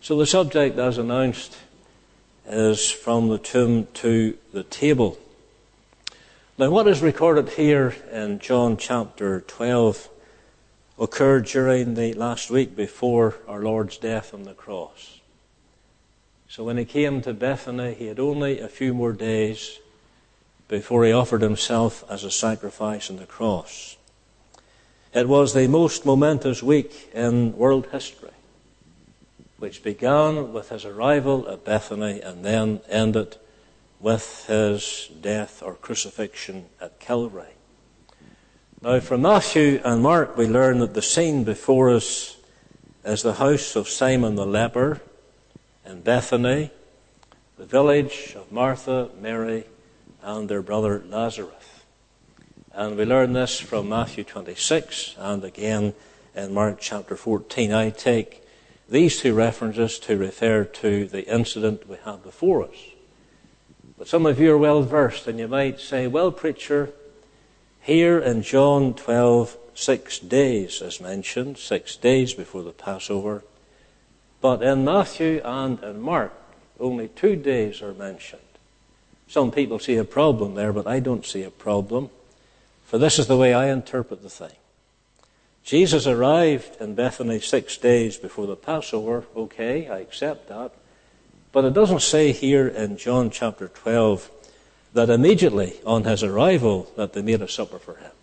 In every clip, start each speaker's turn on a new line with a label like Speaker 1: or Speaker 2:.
Speaker 1: So the subject, as announced, is from the tomb to the table. Now, what is recorded here in John chapter 12 occurred during the last week before our Lord's death on the cross. So when he came to Bethany, he had only a few more days before he offered himself as a sacrifice on the cross. It was the most momentous week in world history, which began with his arrival at Bethany and then ended with his death or crucifixion at Calvary. Now, from Matthew and Mark, we learn that the scene before us is the house of Simon the leper in Bethany, the village of Martha, Mary, and their brother Lazarus. And we learn this from Matthew 26 and again in Mark chapter 14. I take these two references to refer to the incident we have before us. But some of you are well versed, and you might say, well, preacher, here in John 12, 6 days is mentioned, 6 days before the Passover. But in Matthew and in Mark, only 2 days are mentioned. Some people see a problem there, but I don't see a problem. For this is the way I interpret the thing. Jesus arrived in Bethany 6 days before the Passover. Okay, I accept that. But it doesn't say here in John chapter 12 that immediately on his arrival that they made a supper for him.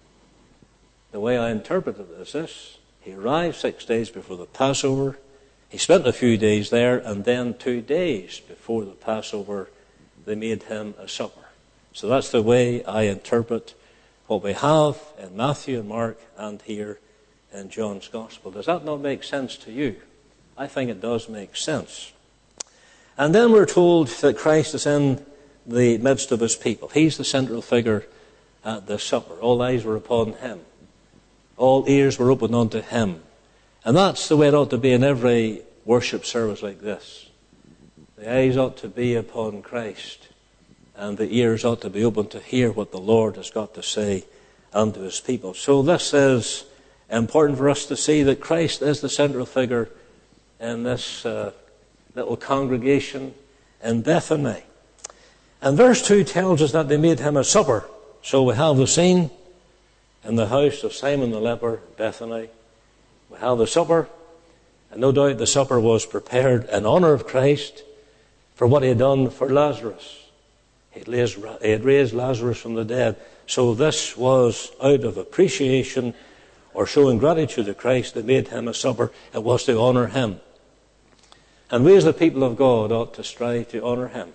Speaker 1: The way I interpreted this is, he arrived 6 days before the Passover. He spent a few days there, and then 2 days before the Passover, they made him a supper. So that's the way I interpret what we have in Matthew and Mark and here in John's Gospel. Does that not make sense to you? I think it does make sense. And then we're told that Christ is in the midst of his people. He's the central figure at this supper. All eyes were upon him. All ears were open unto him. And that's the way it ought to be in every worship service like this. The eyes ought to be upon Christ, and the ears ought to be open to hear what the Lord has got to say unto his people. So this is important for us to see that Christ is the central figure in this little congregation in Bethany. And verse 2 tells us that they made him a supper. So we have the scene in the house of Simon the leper, Bethany. We have the supper, and no doubt the supper was prepared in honor of Christ for what he had done for Lazarus. He had raised Lazarus from the dead. So this was out of appreciation or showing gratitude to Christ that made him a supper. It was to honor him. And we as the people of God ought to strive to honor him.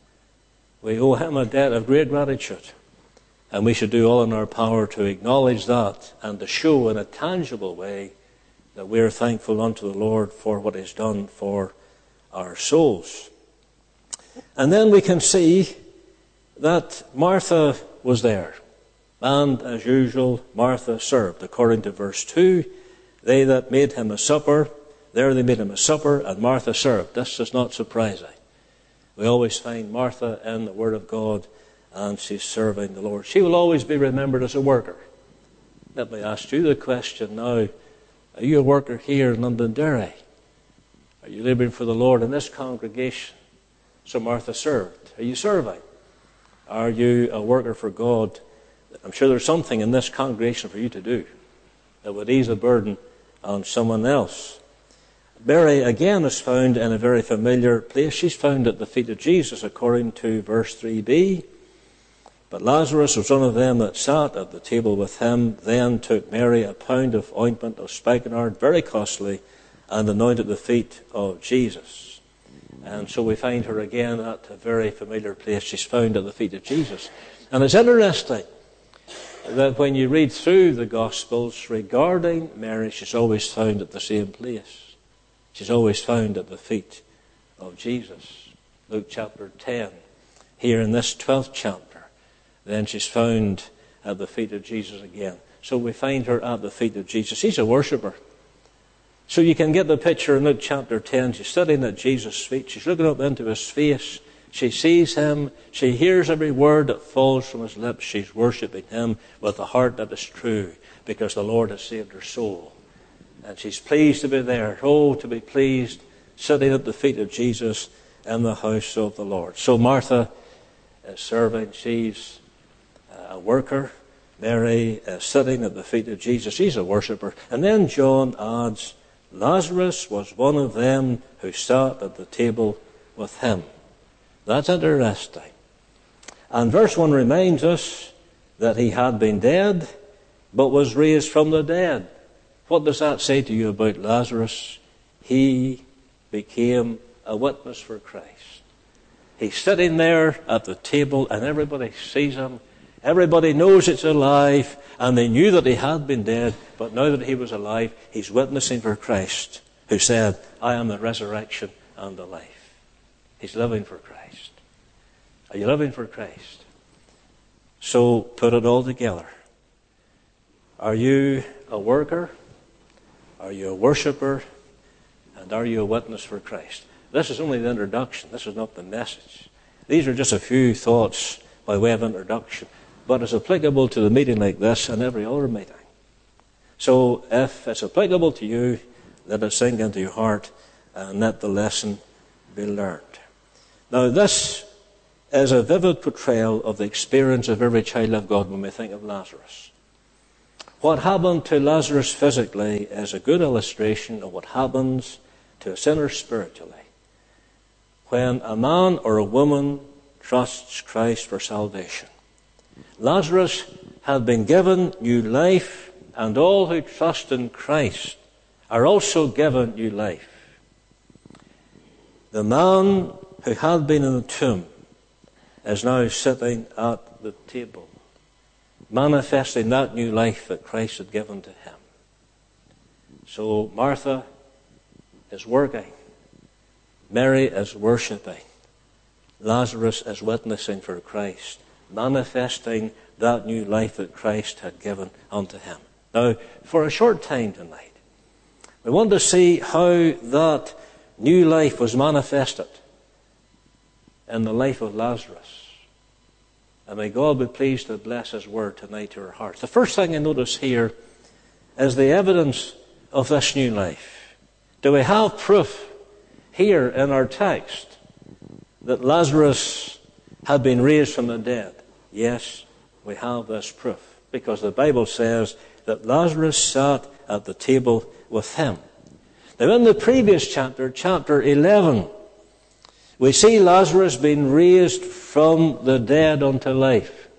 Speaker 1: We owe him a debt of great gratitude. And we should do all in our power to acknowledge that and to show in a tangible way that we are thankful unto the Lord for what he's done for our souls. And then we can see that Martha was there. And as usual, Martha served. According to verse 2, they that made him a supper, there they made him a supper, and Martha served. This is not surprising. We always find Martha in the Word of God, and she's serving the Lord. She will always be remembered as a worker. Let me ask you the question now. Are you a worker here in Londonderry? Are you laboring for the Lord in this congregation? So Martha served. Are you serving? Are you a worker for God? I'm sure there's something in this congregation for you to do that would ease a burden on someone else. Mary, again, is found in a very familiar place. She's found at the feet of Jesus, according to verse 3b. But Lazarus was one of them that sat at the table with him. Then took Mary a pound of ointment of spikenard, very costly, and anointed the feet of Jesus. And so we find her again at a very familiar place. She's found at the feet of Jesus. And it's interesting that when you read through the Gospels regarding Mary, she's always found at the same place. She's always found at the feet of Jesus. Luke chapter 10, here in this 12th chapter. Then she's found at the feet of Jesus again. So we find her at the feet of Jesus. She's a worshipper. So you can get the picture in Luke chapter 10. She's sitting at Jesus' feet. She's looking up into his face. She sees him. She hears every word that falls from his lips. She's worshiping him with a heart that is true because the Lord has saved her soul. And she's pleased to be there. Oh, to be pleased sitting at the feet of Jesus in the house of the Lord. So Martha is serving. She's a worker. Mary is sitting at the feet of Jesus. She's a worshipper. And then John adds, Lazarus was one of them who sat at the table with him. That's interesting. And verse 1 reminds us that he had been dead, but was raised from the dead. What does that say to you about Lazarus? He became a witness for Christ. He's sitting there at the table and everybody sees him. Everybody knows it's alive, and they knew that he had been dead, but now that he was alive, he's witnessing for Christ, who said, I am the resurrection and the life. He's living for Christ. Are you living for Christ? So put it all together. Are you a worker? Are you a worshipper? And are you a witness for Christ? This is only the introduction. This is not the message. These are just a few thoughts by way of introduction. But it's applicable to the meeting like this and every other meeting. So if it's applicable to you, let it sink into your heart and let the lesson be learned. Now this is a vivid portrayal of the experience of every child of God when we think of Lazarus. What happened to Lazarus physically is a good illustration of what happens to a sinner spiritually when a man or a woman trusts Christ for salvation. Lazarus had been given new life, and all who trust in Christ are also given new life. The man who had been in the tomb is now sitting at the table, manifesting that new life that Christ had given to him. So Martha is working. Mary is worshipping. Lazarus is witnessing for Christ, manifesting that new life that Christ had given unto him. Now, for a short time tonight, we want to see how that new life was manifested in the life of Lazarus. And may God be pleased to bless his word tonight to our hearts. The first thing I notice here is the evidence of this new life. Do we have proof here in our text that Lazarus had been raised from the dead? Yes, we have this proof, because the Bible says that Lazarus sat at the table with him. Now in the previous chapter, chapter 11, we see Lazarus being raised from the dead unto life.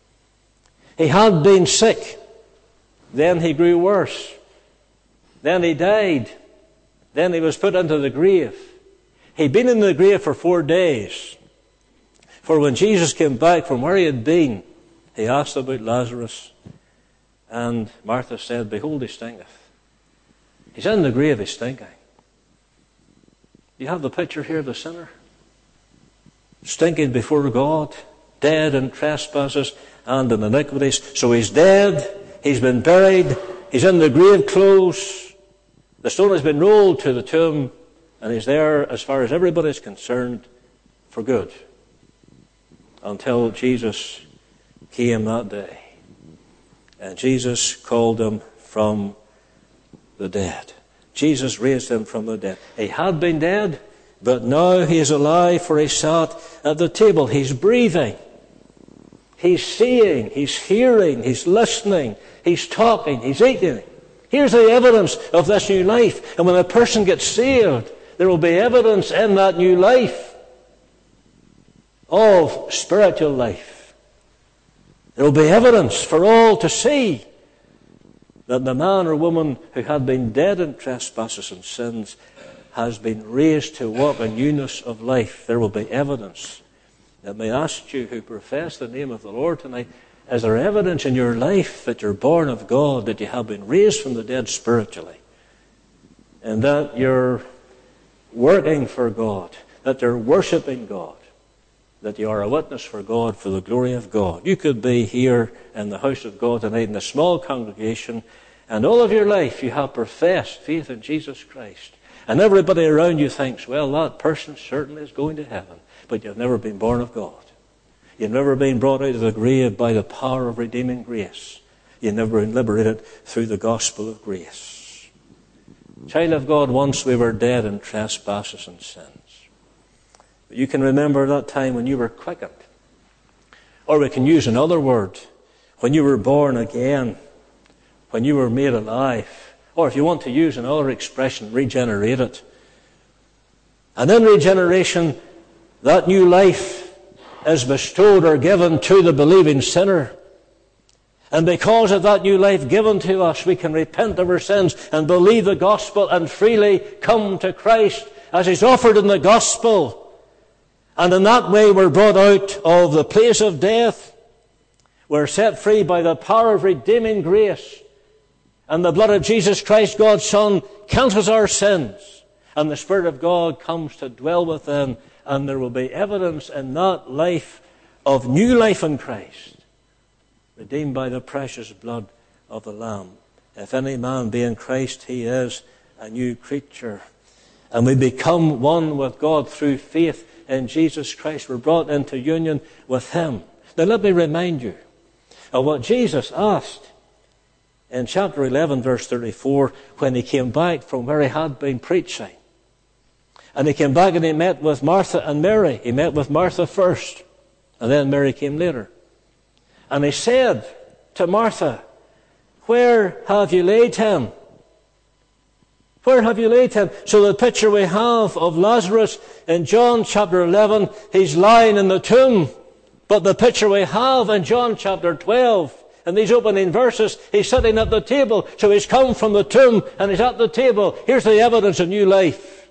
Speaker 1: He had been sick. Then he grew worse. Then he died. Then he was put into the grave. He'd been in the grave for 4 days. For when Jesus came back from where he had been, he asked about Lazarus. And Martha said, Behold, he stinketh. He's in the grave, he's stinking. You have the picture here of the sinner? Stinking before God, dead in trespasses and in iniquities. So he's dead, he's been buried, he's in the grave clothes. The stone has been rolled to the tomb, and he's there, as far as everybody is concerned, for good. Until Jesus came that day. And Jesus called him from the dead. Jesus raised him from the dead. He had been dead, but now he is alive, for he sat at the table. He's breathing. He's seeing. He's hearing. He's listening. He's talking. He's eating. Here's the evidence of this new life. And when a person gets saved, there will be evidence in that new life of spiritual life. There will be evidence for all to see that the man or woman who had been dead in trespasses and sins has been raised to walk in newness of life. There will be evidence. Let me ask you who profess the name of the Lord tonight, is there evidence in your life that you're born of God, that you have been raised from the dead spiritually, and that you're working for God, that you're worshiping God, that you are a witness for God, for the glory of God? You could be here in the house of God tonight in a small congregation, and all of your life you have professed faith in Jesus Christ. And everybody around you thinks, well, that person certainly is going to heaven. But you've never been born of God. You've never been brought out of the grave by the power of redeeming grace. You've never been liberated through the gospel of grace. Child of God, once we were dead in trespasses and sins. But you can remember that time when you were quickened. Or we can use another word, when you were born again, when you were made alive. Or if you want to use another expression, regenerated. And in regeneration, that new life is bestowed or given to the believing sinner. And because of that new life given to us, we can repent of our sins and believe the gospel and freely come to Christ as He's offered in the gospel. And in that way we're brought out of the place of death. We're set free by the power of redeeming grace. And the blood of Jesus Christ, God's Son, cancels our sins. And the Spirit of God comes to dwell within. And there will be evidence in that life of new life in Christ, redeemed by the precious blood of the Lamb. If any man be in Christ, he is a new creature. And we become one with God through faith in Jesus Christ. We're brought into union with Him. Now let me remind you of what Jesus asked in chapter 11, verse 34, when He came back from where He had been preaching. And He came back and He met with Martha and Mary. He met with Martha first, and then Mary came later. And He said to Martha, "Where have you laid him?" Where have you laid him? So the picture we have of Lazarus in John chapter 11, he's lying in the tomb. But the picture we have in John chapter 12, in these opening verses, he's sitting at the table. So he's come from the tomb and he's at the table. Here's the evidence of new life.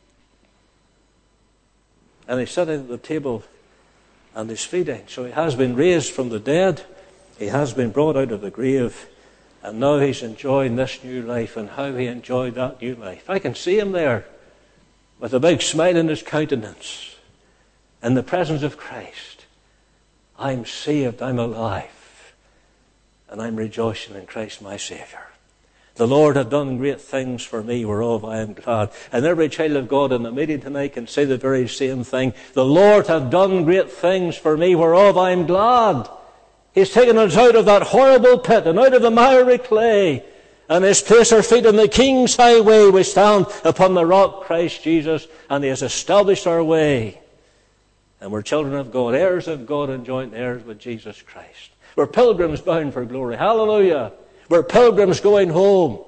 Speaker 1: And he's sitting at the table and he's feeding. So he has been raised from the dead. He has been brought out of the grave. And now he's enjoying this new life, and how he enjoyed that new life. I can see him there with a big smile in his countenance in the presence of Christ. I'm saved, I'm alive, and I'm rejoicing in Christ my Saviour. The Lord hath done great things for me, whereof I am glad. And every child of God in the meeting tonight can say the very same thing. The Lord hath done great things for me, whereof I am glad. He's taken us out of that horrible pit and out of the miry clay, and has placed our feet on the King's highway. We stand upon the rock, Christ Jesus, and He has established our way. And we're children of God, heirs of God, and joint heirs with Jesus Christ. We're pilgrims bound for glory. Hallelujah! We're pilgrims going home.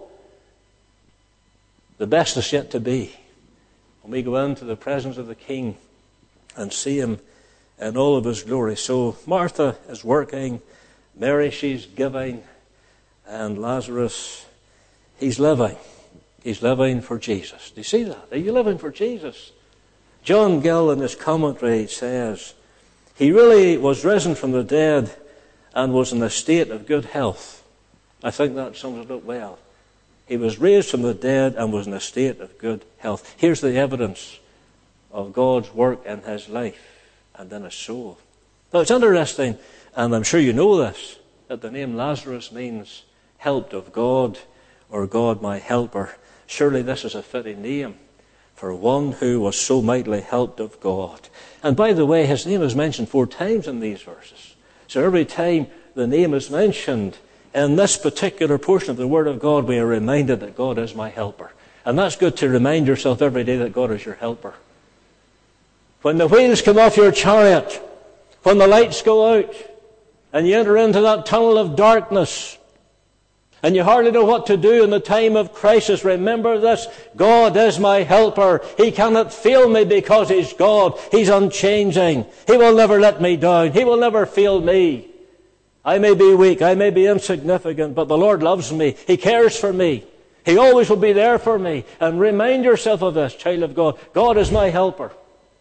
Speaker 1: The best is yet to be, when we go into the presence of the King and see Him in all of His glory. So Martha is working, Mary, she's giving, and Lazarus, he's living. He's living for Jesus. Do you see that? Are you living for Jesus? John Gill in his commentary says, he really was risen from the dead and was in a state of good health. I think that sums it up well. He was raised from the dead and was in a state of good health. Here's the evidence of God's work in his life and in his soul. Now it's interesting, and I'm sure you know this, that the name Lazarus means helped of God, or God my helper. Surely this is a fitting name for one who was so mightily helped of God. And by the way, his name is mentioned 4 times in these verses. So every time the name is mentioned in this particular portion of the Word of God, we are reminded that God is my helper. And that's good to remind yourself every day that God is your helper. When the wheels come off your chariot, when the lights go out, and you enter into that tunnel of darkness, and you hardly know what to do in the time of crisis, remember this: God is my helper. He cannot fail me because He's God. He's unchanging. He will never let me down. He will never fail me. I may be weak, I may be insignificant, but the Lord loves me. He cares for me. He always will be there for me. And remind yourself of this, child of God. God is my helper.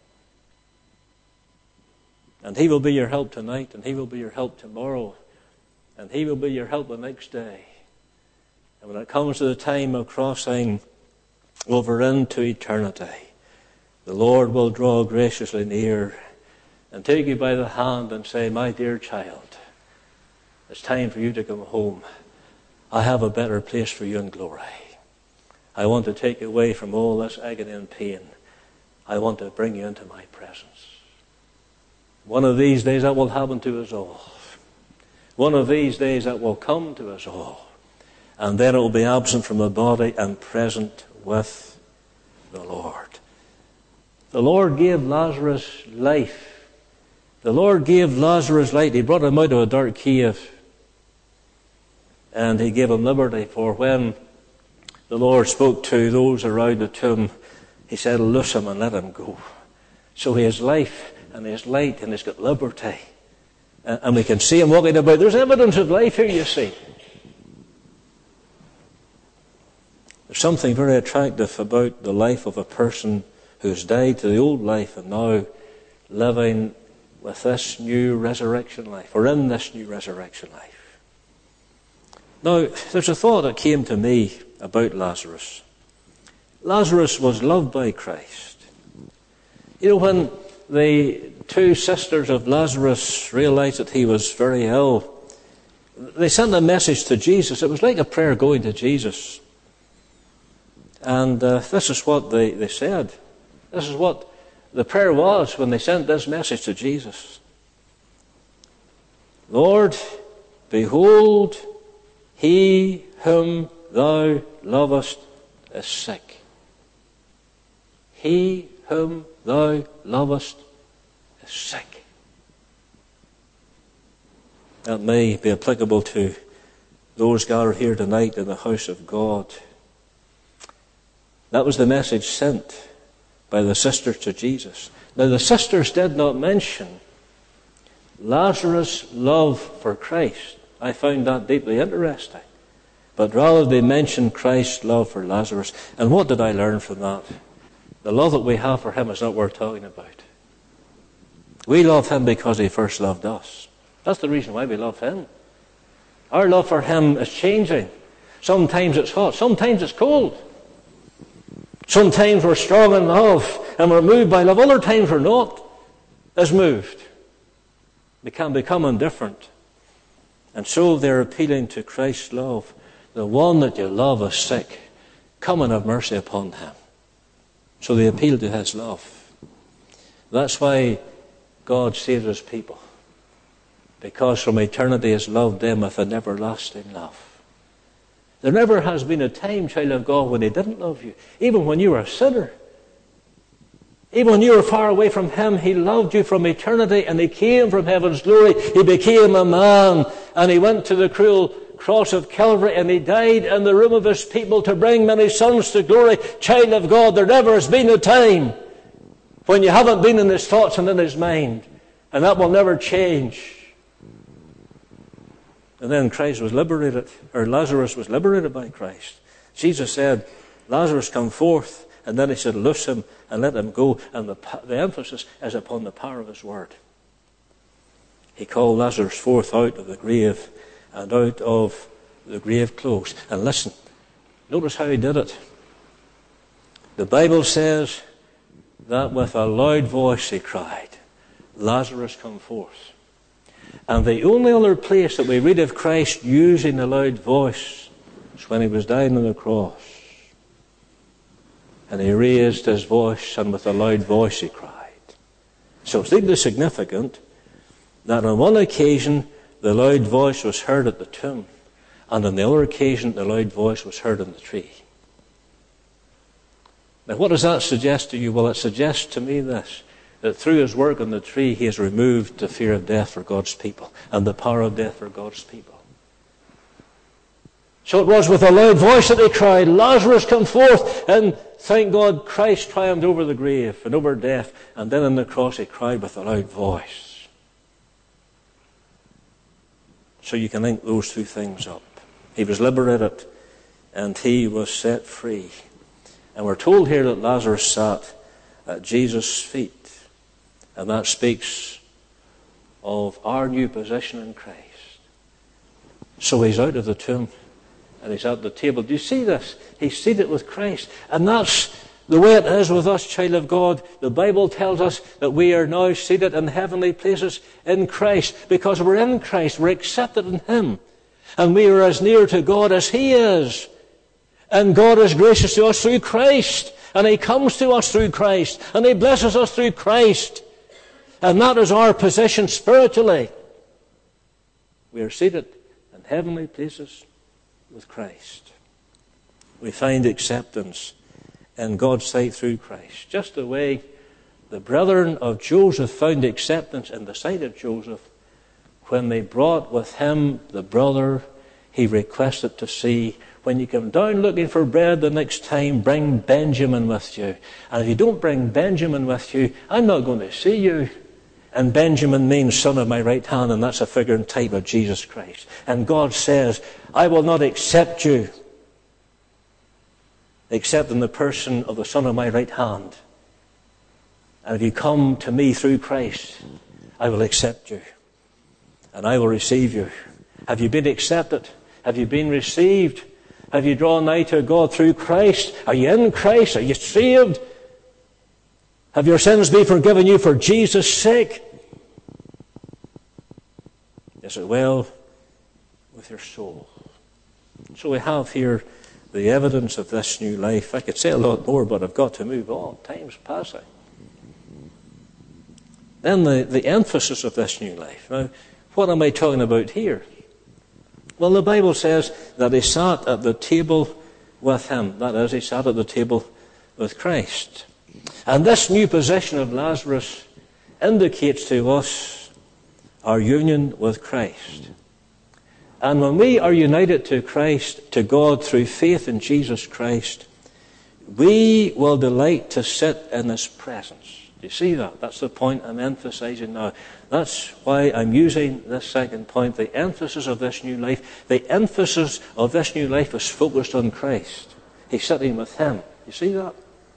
Speaker 1: And He will be your help tonight, and He will be your help tomorrow, and He will be your help the next day. And when it comes to the time of crossing over into eternity, the Lord will draw graciously near and take you by the hand and say, my dear child, it's time for you to come home. I have a better place for you in glory. I want to take you away from all this agony and pain. I want to bring you into my presence. One of these days that will happen to us all. One of these days that will come to us all. And then it will be absent from the body and present with the Lord. The Lord gave Lazarus life. The Lord gave Lazarus light. He brought him out of a dark cave. And he gave him liberty, for when the Lord spoke to those around the tomb, he said, loose him and let him go. So he has life and he has light and he's got liberty. And we can see him walking about. There's evidence of life here, you see. There's something very attractive about the life of a person who's died to the old life and now living with this new resurrection life, or in this new resurrection life. Now, there's a thought that came to me about Lazarus. Lazarus was loved by Christ. You know, when the two sisters of Lazarus realized that he was very ill, they sent a message to Jesus. It was like a prayer going to Jesus. And this is what they said. This is what the prayer was when they sent this message to Jesus. Lord, behold, he whom thou lovest is sick. He whom thou lovest is sick. That may be applicable to those gathered here tonight in the house of God. That was the message sent by the sisters to Jesus. Now, the sisters did not mention Lazarus' love for Christ. I found that deeply interesting. But rather they mentioned Christ's love for Lazarus. And what did I learn from that? The love that we have for him is not worth talking about. We love him because he first loved us. That's the reason why we love him. Our love for him is changing. Sometimes it's hot, sometimes it's cold. Sometimes we're strong in love and we're moved by love. Other times we're not as moved. We can become indifferent. And so they're appealing to Christ's love. The one that you love is sick. Come and have mercy upon him. So they appeal to his love. That's why God saves his people. Because from eternity he has loved them with an everlasting love. There never has been a time, child of God, when he didn't love you. Even when you were a sinner. Even when you were far away from him, he loved you from eternity, and he came from heaven's glory. He became a man, and he went to the cruel cross of Calvary, and he died in the room of his people to bring many sons to glory. Child of God, there never has been a time when you haven't been in his thoughts and in his mind. And that will never change. And then Christ was liberated, or Lazarus was liberated by Christ. Jesus said, Lazarus, come forth. And then he said, loose him and let him go. And the emphasis is upon the power of his word. He called Lazarus forth out of the grave and out of the grave clothes. And listen, notice how he did it. The Bible says that with a loud voice he cried, Lazarus, come forth. And the only other place that we read of Christ using a loud voice is when he was dying on the cross. And he raised his voice, and with a loud voice he cried. So it's deeply significant that on one occasion the loud voice was heard at the tomb, and on the other occasion the loud voice was heard in the tree. Now what does that suggest to you? Well, it suggests to me this, that through his work on the tree he has removed the fear of death for God's people and the power of death for God's people. So it was with a loud voice that they cried, Lazarus, come forth. And thank God, Christ triumphed over the grave and over death. And then on the cross he cried with a loud voice. So you can link those two things up. He was liberated and he was set free. And we're told here that Lazarus sat at Jesus' feet. And that speaks of our new position in Christ. So he's out of the tomb. And he's at the table. Do you see this? He's seated with Christ. And that's the way it is with us, child of God. The Bible tells us that we are now seated in heavenly places in Christ. Because we're in Christ. We're accepted in him. And we are as near to God as he is. And God is gracious to us through Christ. And he comes to us through Christ. And he blesses us through Christ. And that is our position spiritually. We are seated in heavenly places with Christ. We find acceptance in God's sight through Christ. Just the way the brethren of Joseph found acceptance in the sight of Joseph when they brought with him the brother he requested to see. When you come down looking for bread the next time, bring Benjamin with you. And if you don't bring Benjamin with you, I'm not going to see you. And Benjamin means son of my right hand, and that's a figure and type of Jesus Christ. And God says, I will not accept you except in the person of the son of my right hand. And if you come to me through Christ, I will accept you. And I will receive you. Have you been accepted? Have you been received? Have you drawn nigh to God through Christ? Are you in Christ? Are you saved? Have your sins been forgiven you for Jesus' sake? Is it well with your soul? So we have here the evidence of this new life. I could say a lot more, but I've got to move on. Time's passing. Then the emphasis of this new life. Now, what am I talking about here? Well, the Bible says that he sat at the table with him. That is, he sat at the table with Christ. And this new position of Lazarus indicates to us our union with Christ. And when we are united to Christ, to God through faith in Jesus Christ, we will delight to sit in his presence. Do you see that? That's the point I'm emphasizing now. That's why I'm using this second point. The emphasis of this new life. The emphasis of this new life is focused on Christ. He's sitting with him. You see that?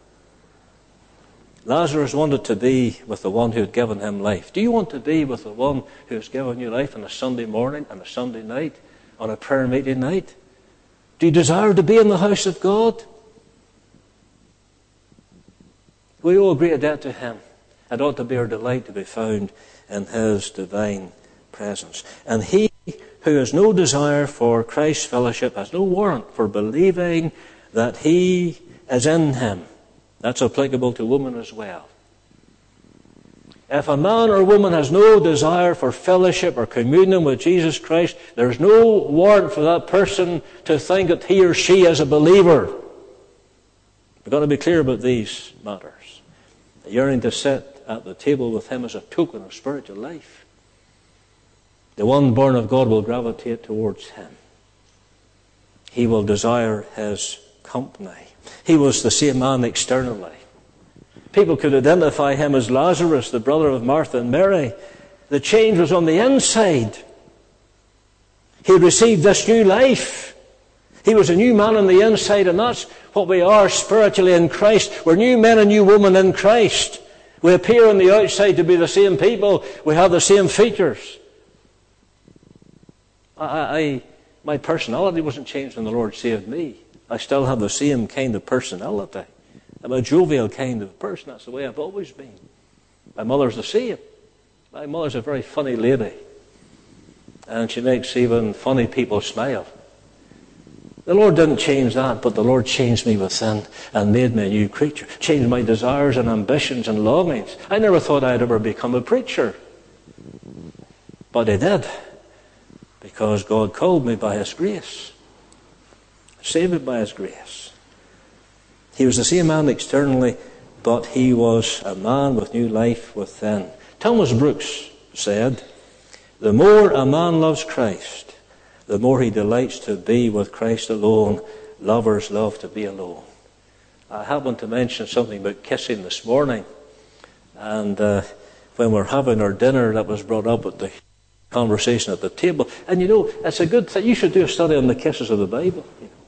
Speaker 1: Lazarus wanted to be with the one who had given him life. Do you want to be with the one who has given you life on a Sunday morning, on a Sunday night, on a prayer meeting night? Do you desire to be in the house of God? We owe a great debt to him. It ought to be our delight to be found in his divine presence. And he who has no desire for Christ's fellowship has no warrant for believing that he is in him. That's applicable to women as well. If a man or woman has no desire for fellowship or communion with Jesus Christ, there's no warrant for that person to think that he or she is a believer. We've got to be clear about these matters. The yearning to sit at the table with him is a token of spiritual life. The one born of God will gravitate towards him. He will desire his company. He was the same man externally. People could identify him as Lazarus, the brother of Martha and Mary. The change was on the inside. He received this new life. He was a new man on the inside, and that's what we are spiritually in Christ. We're new men and new women in Christ. We appear on the outside to be the same people. We have the same features. My personality wasn't changed when the Lord saved me. I still have the same kind of personality. I'm a jovial kind of person. That's the way I've always been. My mother's the same. My mother's a very funny lady. And she makes even funny people smile. The Lord didn't change that, but the Lord changed me within and made me a new creature. Changed my desires and ambitions and longings. I never thought I'd ever become a preacher. But I did. Because God called me by his grace. Saved me by his grace. He was the same man externally, but he was a man with new life within. Thomas Brooks said, "The more a man loves Christ, the more he delights to be with Christ alone. Lovers love to be alone." I happened to mention something about kissing this morning. And when we're having our dinner, that was brought up at the conversation at the table. And you know, it's a good thing. You should do a study on the kisses of the Bible. You know.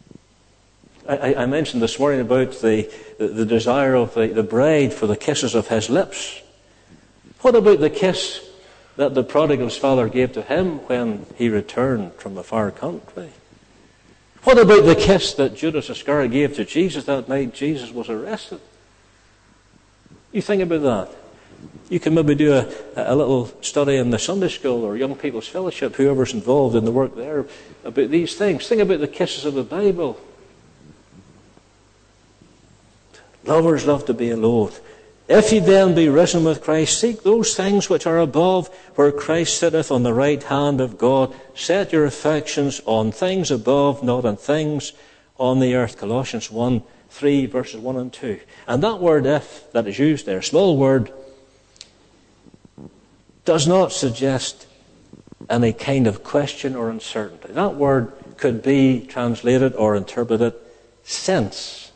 Speaker 1: I mentioned this morning about the desire of the bride for the kisses of his lips. What about the kiss that the prodigal's father gave to him when he returned from a far country? What about the kiss that Judas Iscariot gave to Jesus that night Jesus was arrested? You think about that. You can maybe do a little study in the Sunday school or Young People's Fellowship, whoever's involved in the work there, about these things. Think about the kisses of the Bible. Lovers love to be alone. If ye then be risen with Christ, seek those things which are above, where Christ sitteth on the right hand of God. Set your affections on things above, not on things on the earth. Colossians 1 3, verses 1 and 2. And that word if that is used there, small word, does not suggest any kind of question or uncertainty. That word could be translated or interpreted since.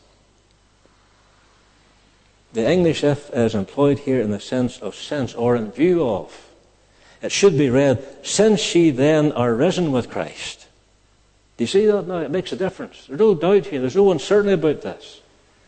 Speaker 1: The English if is employed here in the sense of since or in view of. It should be read, since ye then are risen with Christ. Do you see that now? It makes a difference. There's no doubt here. There's no uncertainty about this.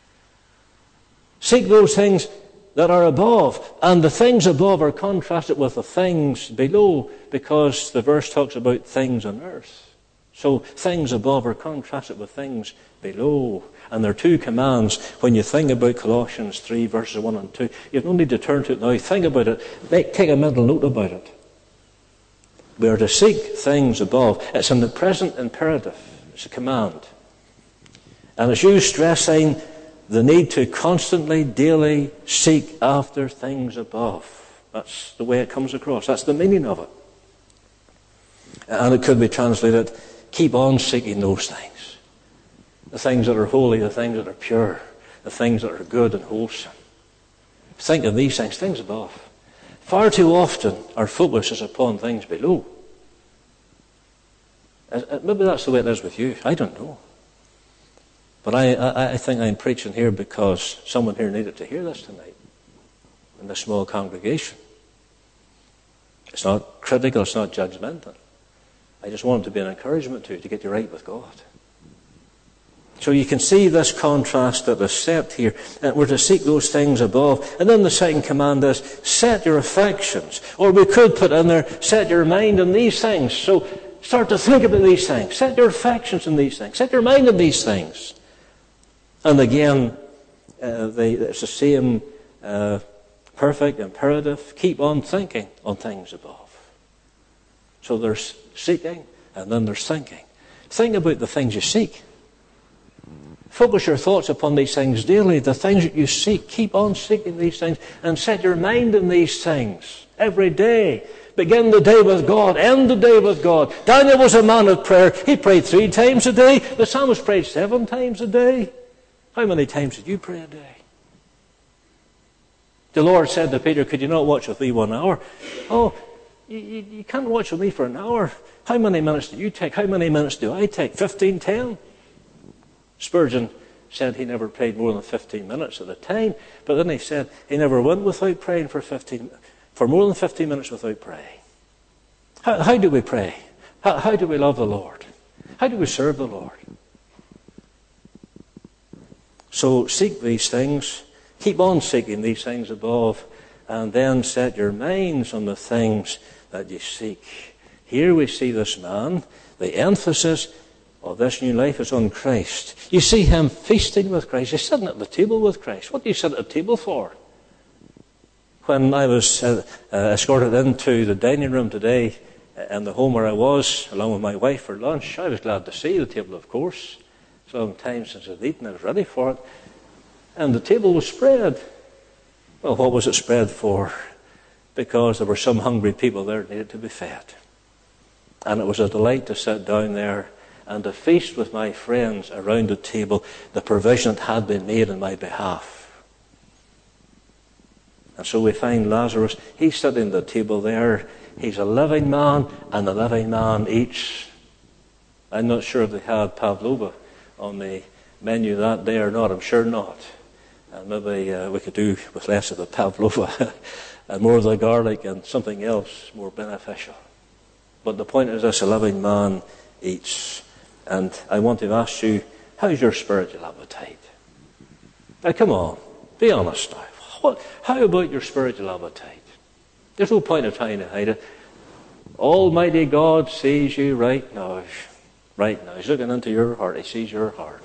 Speaker 1: Seek those things that are above. And the things above are contrasted with the things below, because the verse talks about things on earth. So things above are contrasted with things below. And there are two commands when you think about Colossians 3, verses 1 and 2. You don't need to turn to it now. Think about it. Take a mental note about it. We are to seek things above. It's in the present imperative. It's a command. And it's you stressing the need to constantly, daily seek after things above. That's the way it comes across. That's the meaning of it. And it could be translated, keep on seeking those things. The things that are holy, the things that are pure, the things that are good and wholesome. Think of these things, things above. Far too often our focus is upon things below. Maybe that's the way it is with you. I don't know. But I think I'm preaching here because someone here needed to hear this tonight in this small congregation. It's not critical, it's not judgmental. I just want it to be an encouragement to you to get you right with God. So you can see this contrast that is set here. And we're to seek those things above. And then the second command is, set your affections. Or we could put in there, set your mind on these things. So start to think about these things. Set your affections on these things. Set your mind on these things. And again, it's the same perfect imperative. Keep on thinking on things above. So there's seeking, and then there's thinking. Think about the things you seek. Focus your thoughts upon these things daily, the things that you seek. Keep on seeking these things and set your mind on these things every day. Begin the day with God. End the day with God. Daniel was a man of prayer. He prayed 3 times a day. The psalmist prayed 7 times a day. How many times did you pray a day? The Lord said to Peter, could you not watch with me 1 hour? Oh, you can't watch with me for an hour. How many minutes do you take? How many minutes do I take? 15, 10? Spurgeon said he never prayed more than 15 minutes at a time, but then he said he never went without praying for more than 15 minutes without praying. How do we pray? How do we love the Lord? How do we serve the Lord? So seek these things, keep on seeking these things above, and then set your minds on the things that you seek. Here we see this man, the emphasis of this new life is on Christ. You see him feasting with Christ. He's sitting at the table with Christ. What do you sit at the table for? When I was escorted into the dining room today in the home where I was, along with my wife for lunch, I was glad to see the table, of course. It's a long time since I'd eaten. I was ready for it. And the table was spread. Well, what was it spread for? Because there were some hungry people there that needed to be fed. And it was a delight to sit down there and to feast with my friends around the table, the provision that had been made on my behalf. And so we find Lazarus, he's sitting at the table there. He's a living man, and a living man eats. I'm not sure if they had pavlova on the menu that day or not. I'm sure not. And maybe we could do with less of the pavlova and more of the garlic and something else more beneficial. But the point is this, a living man eats. And I want to ask you, how's your spiritual appetite? Now come on, be honest now. How about your spiritual appetite? There's no point of trying to hide it. Almighty God sees you right now. Right now. He's looking into your heart. He sees your heart.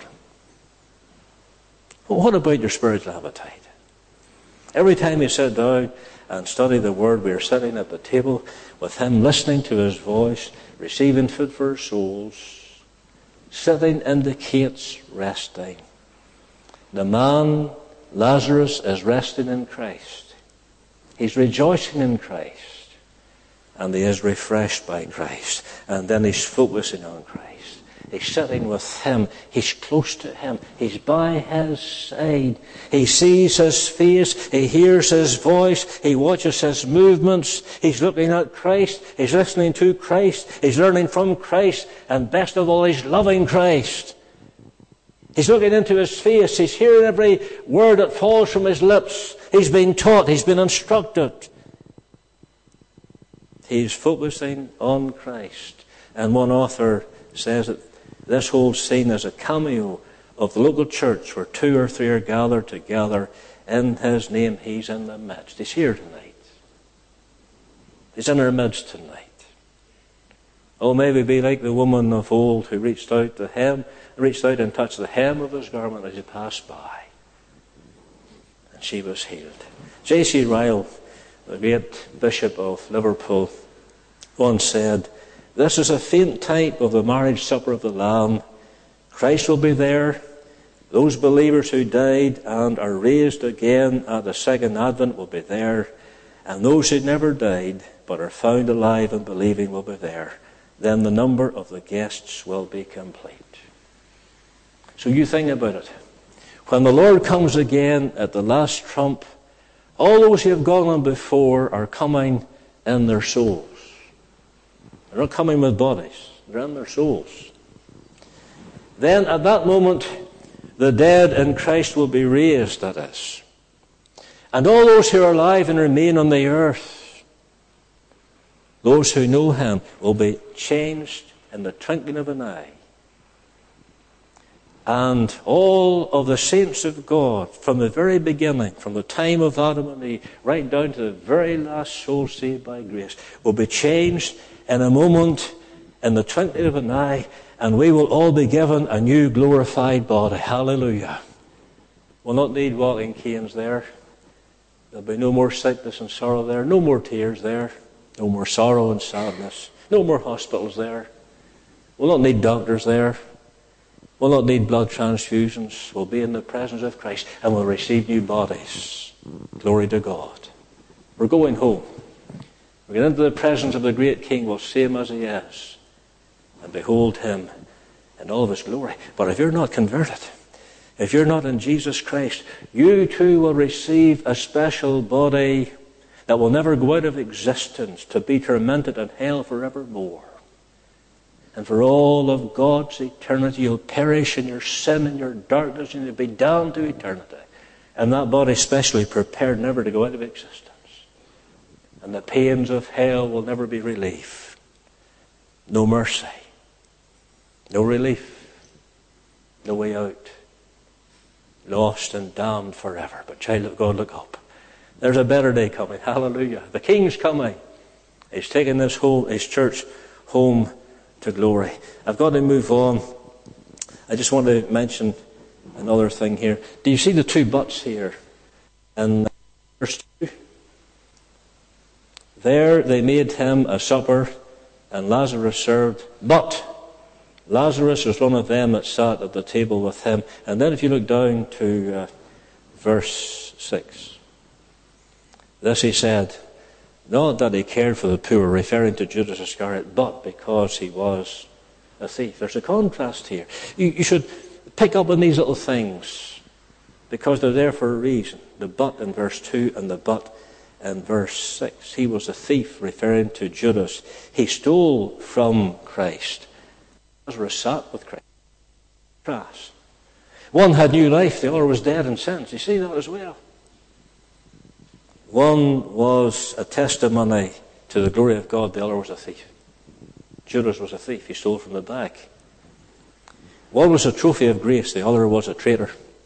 Speaker 1: Well, what about your spiritual appetite? Every time you sit down and study the Word, we are sitting at the table with Him, listening to His voice, receiving food for our souls. Sitting indicates resting. The man, Lazarus, is resting in Christ. He's rejoicing in Christ. And he is refreshed by Christ. And then he's focusing on Christ. He's sitting with him. He's close to him. He's by his side. He sees his face. He hears his voice. He watches his movements. He's looking at Christ. He's listening to Christ. He's learning from Christ. And best of all, he's loving Christ. He's looking into his face. He's hearing every word that falls from his lips. He's been taught. He's been instructed. He's focusing on Christ. And one author says that this whole scene is a cameo of the local church where 2 or 3 are gathered together in his name. He's in the midst. He's here tonight. He's in our midst tonight. Oh, maybe be like the woman of old who reached out and touched the hem of his garment as he passed by. And she was healed. J.C. Ryle, the great Bishop of Liverpool, once said, "This is a faint type of the marriage supper of the Lamb. Christ will be there. Those believers who died and are raised again at the second advent will be there. And those who never died but are found alive and believing will be there. Then the number of the guests will be complete." So you think about it. When the Lord comes again at the last trump, all those who have gone on before are coming in their souls. They're not coming with bodies. They're in their souls. Then at that moment, the dead in Christ will be raised, that is. And all those who are alive and remain on the earth, those who know him, will be changed in the twinkling of an eye. And all of the saints of God, from the very beginning, from the time of Adam and Eve, right down to the very last soul saved by grace, will be changed in a moment, in the twinkling of an eye, and we will all be given a new glorified body. Hallelujah. We'll not need walking canes there. There'll be no more sickness and sorrow there, no more tears there, no more sorrow and sadness, no more hospitals there. We'll not need doctors there. We'll not need blood transfusions. We'll be in the presence of Christ and we'll receive new bodies. Glory to God. We're going home. We get into the presence of the great King. We'll see him as he is and behold him in all of his glory. But if you're not converted, if you're not in Jesus Christ, you too will receive a special body that will never go out of existence to be tormented in hell forevermore. And for all of God's eternity, you'll perish in your sin and your darkness, and you'll be damned to eternity. And that body specially prepared never to go out of existence. And the pains of hell will never be relieved. No mercy. No relief. No way out. Lost and damned forever. But child of God, look up. There's a better day coming. Hallelujah. The King's coming. He's taking his church home to glory. I've got to move on. I just want to mention another thing here. Do you see the 2 buts here? And verse 2. There they made him a supper, and Lazarus served. But Lazarus was one of them that sat at the table with him. And then if you look down to verse 6. This he said, not that he cared for the poor, referring to Judas Iscariot, but because he was a thief. There's a contrast here. You should pick up on these little things because they're there for a reason. The but in verse 2 and the but in verse 6. He was a thief, referring to Judas. He stole from Christ. Lazarus sat with Christ. One had new life, the other was dead in sins. You see that as well. One was a testimony to the glory of God, the other was a thief. Judas was a thief, he stole from the back. One was a trophy of grace, the other was a traitor.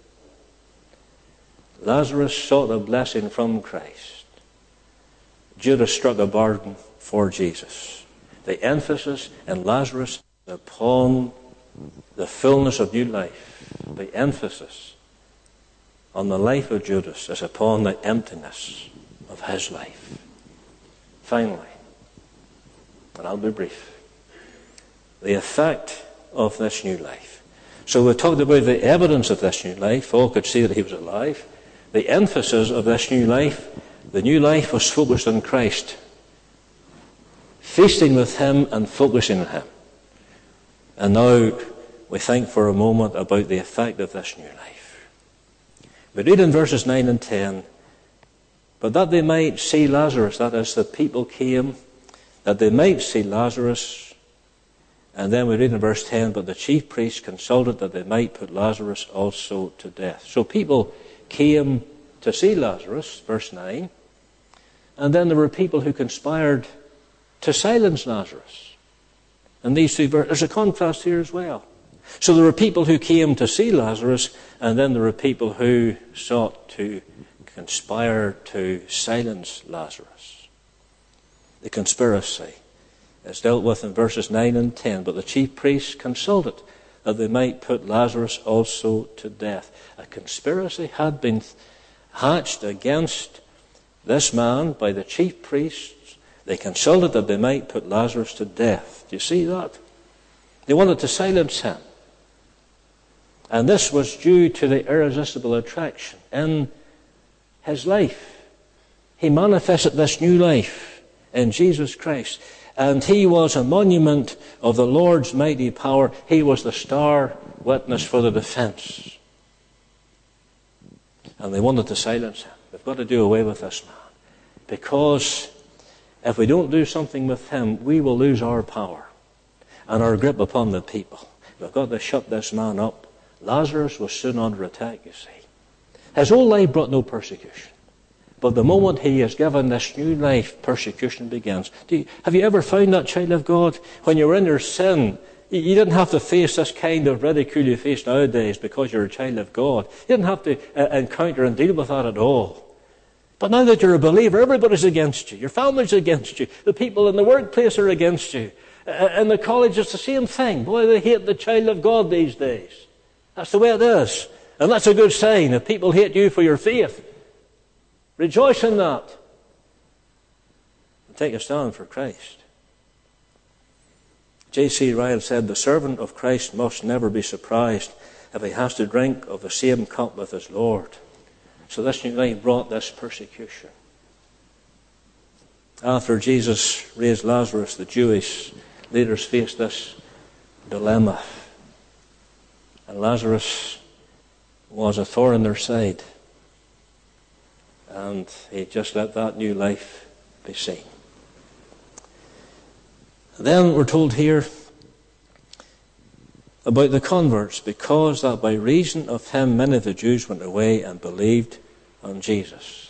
Speaker 1: Lazarus sought a blessing from Christ. Judas struck a bargain for Jesus. The emphasis in Lazarus is upon the fullness of new life. The emphasis on the life of Judas is upon the emptiness of his life. Finally, and I'll be brief, the effect of this new life. So we talked about the evidence of this new life. All could see that he was alive. The emphasis of this new life, the new life was focused on Christ. Feasting with him and focusing on him. And now we think for a moment about the effect of this new life. We read in verses 9 and 10, but that they might see Lazarus, that is, the people came, that they might see Lazarus. And then we read in verse 10, but the chief priests consulted that they might put Lazarus also to death. So people came to see Lazarus, verse 9. And then there were people who conspired to silence Lazarus. And these two verses, there's a contrast here as well. So there were people who came to see Lazarus, and then there were people who sought to conspire to silence Lazarus. The conspiracy is dealt with in verses 9 and 10. But the chief priests consulted that they might put Lazarus also to death. A conspiracy had been hatched against this man by the chief priests. They consulted that they might put Lazarus to death. Do you see that? They wanted to silence him. And this was due to the irresistible attraction in his life. He manifested this new life in Jesus Christ. And he was a monument of the Lord's mighty power. He was the star witness for the defense. And they wanted to silence him. We've got to do away with this man. Because if we don't do something with him, we will lose our power and our grip upon the people. We've got to shut this man up. Lazarus was soon under attack, you see. His whole life brought no persecution. But the moment he is given this new life, persecution begins. Have you ever found that, child of God? When you were in your sin, you didn't have to face this kind of ridicule you face nowadays because you're a child of God. You didn't have to encounter and deal with that at all. But now that you're a believer, everybody's against you. Your family's against you. The people in the workplace are against you. In the college, it's the same thing. Boy, they hate the child of God these days. That's the way it is. And that's a good sign. If people hate you for your faith, rejoice in that. And take a stand for Christ. J.C. Ryle said, the servant of Christ must never be surprised if he has to drink of the same cup with his Lord. So this new life brought this persecution. After Jesus raised Lazarus, the Jewish leaders faced this dilemma. And Lazarus was a thorn in their side. And he just let that new life be seen. Then we're told here about the converts, because that by reason of him many of the Jews went away and believed on Jesus.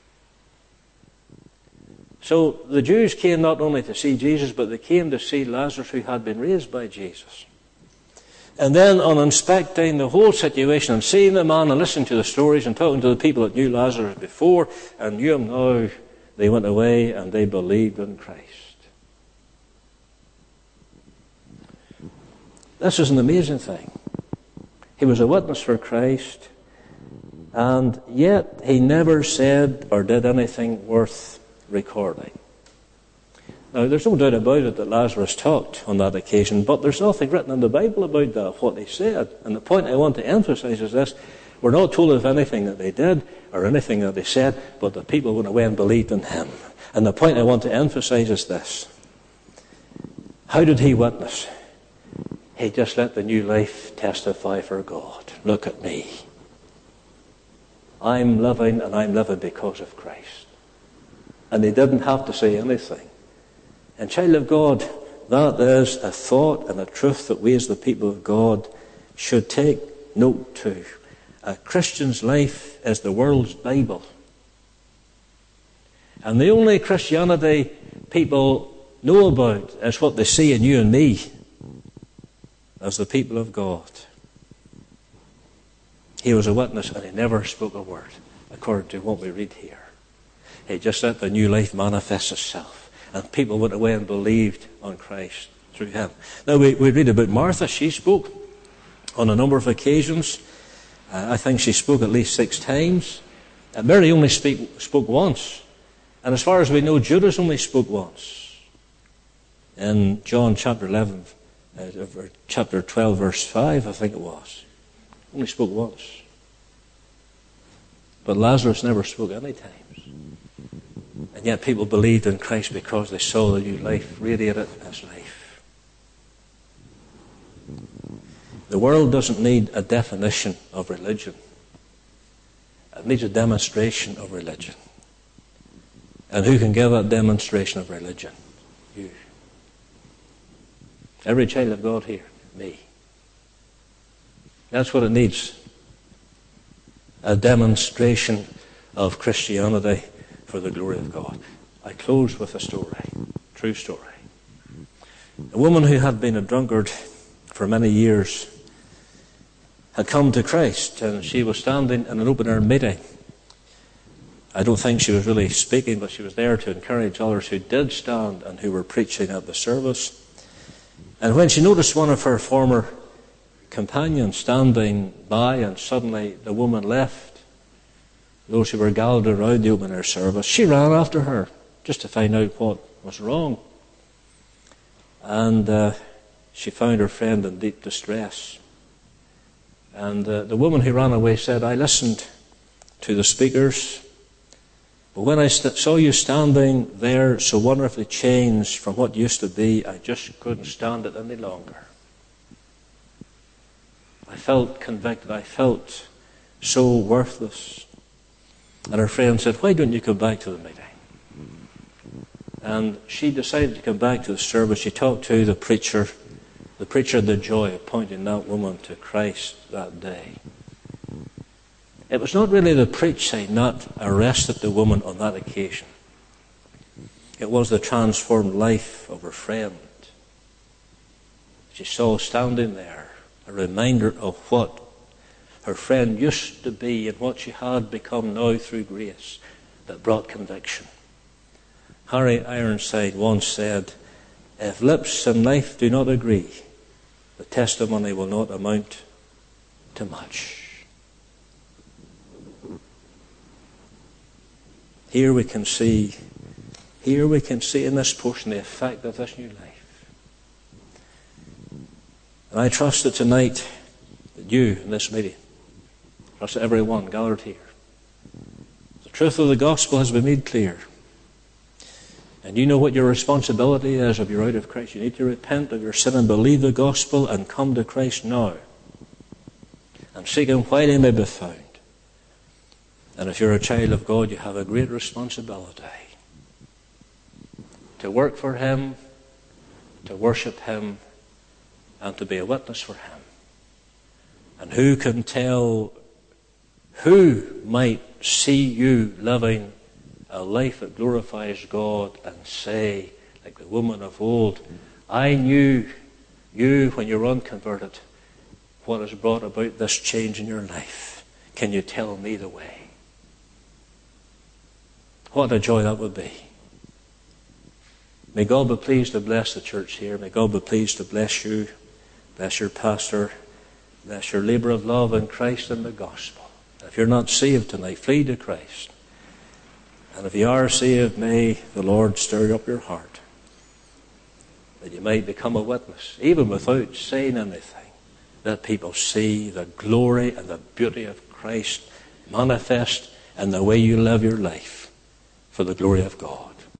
Speaker 1: So the Jews came not only to see Jesus, but they came to see Lazarus, who had been raised by Jesus. And then on inspecting the whole situation and seeing the man and listening to the stories and talking to the people that knew Lazarus before and knew him now, they went away and they believed in Christ. This is an amazing thing. He was a witness for Christ, and yet he never said or did anything worth recording. Now, there's no doubt about it that Lazarus talked on that occasion, but there's nothing written in the Bible about that, what he said. And the point I want to emphasize is this: we're not told of anything that they did or anything that they said, but the people went away and believed in him. And the point I want to emphasize is this: how did he witness? He just let the new life testify for God. Look at me. I'm living, and I'm living because of Christ. And he didn't have to say anything. And child of God, that is a thought and a truth that we as the people of God should take note to. A Christian's life is the world's Bible. And the only Christianity people know about is what they see in you and me as the people of God. He was a witness and he never spoke a word, according to what we read here. He just let the new life manifest itself. And people went away and believed on Christ through him. Now we read about Martha. She spoke on a number of occasions. I think she spoke at least 6 times. Mary only spoke once. And as far as we know, Judas only spoke once. In John chapter 11, chapter 12, verse 5, I think it was. Only spoke once. But Lazarus never spoke any times. And yet people believed in Christ because they saw the new life radiated in his life. The world doesn't need a definition of religion. It needs a demonstration of religion. And who can give that demonstration of religion? You. Every child of God here, me. That's what it needs. A demonstration of Christianity for the glory of God. I close with a story, true story. A woman who had been a drunkard for many years had come to Christ, and she was standing in an open-air meeting. I don't think she was really speaking, but she was there to encourage others who did stand and who were preaching at the service. And when she noticed one of her former companions standing by, and suddenly the woman left, those who were gathered around the open-air service, she ran after her just to find out what was wrong. And she found her friend in deep distress. And the woman who ran away said, I listened to the speakers, but when I saw you standing there so wonderfully changed from what used to be, I just couldn't stand it any longer. I felt convicted. I felt so worthless. And her friend said, why don't you come back to the meeting? And she decided to come back to the service. She talked to the preacher had the joy of pointing that woman to Christ that day. It was not really the preaching that arrested the woman on that occasion. It was the transformed life of her friend. She saw standing there a reminder of what her friend used to be and what she had become now through grace that brought conviction. Harry Ironside once said, if lips and life do not agree, the testimony will not amount to much. Here we can see in this portion the effect of this new life. And I trust that tonight, that you in this meeting, trust that everyone gathered here, the truth of the gospel has been made clear. And you know what your responsibility is if you're out of Christ. You need to repent of your sin and believe the gospel and come to Christ now. And seek Him while He may be found. And if you're a child of God, you have a great responsibility to work for Him, to worship Him, and to be a witness for Him. And who can tell, who might see you living a life that glorifies God and say, like the woman of old, I knew you when you were unconverted. What has brought about this change in your life? Can you tell me the way? What a joy that would be. May God be pleased to bless the church here. May God be pleased to bless you, bless your pastor, bless your labor of love in Christ and the gospel. If you're not saved tonight, flee to Christ. And if you are saved, may the Lord stir up your heart, that you might become a witness, even without saying anything, that people see the glory and the beauty of Christ manifest in the way you live your life for the glory of God.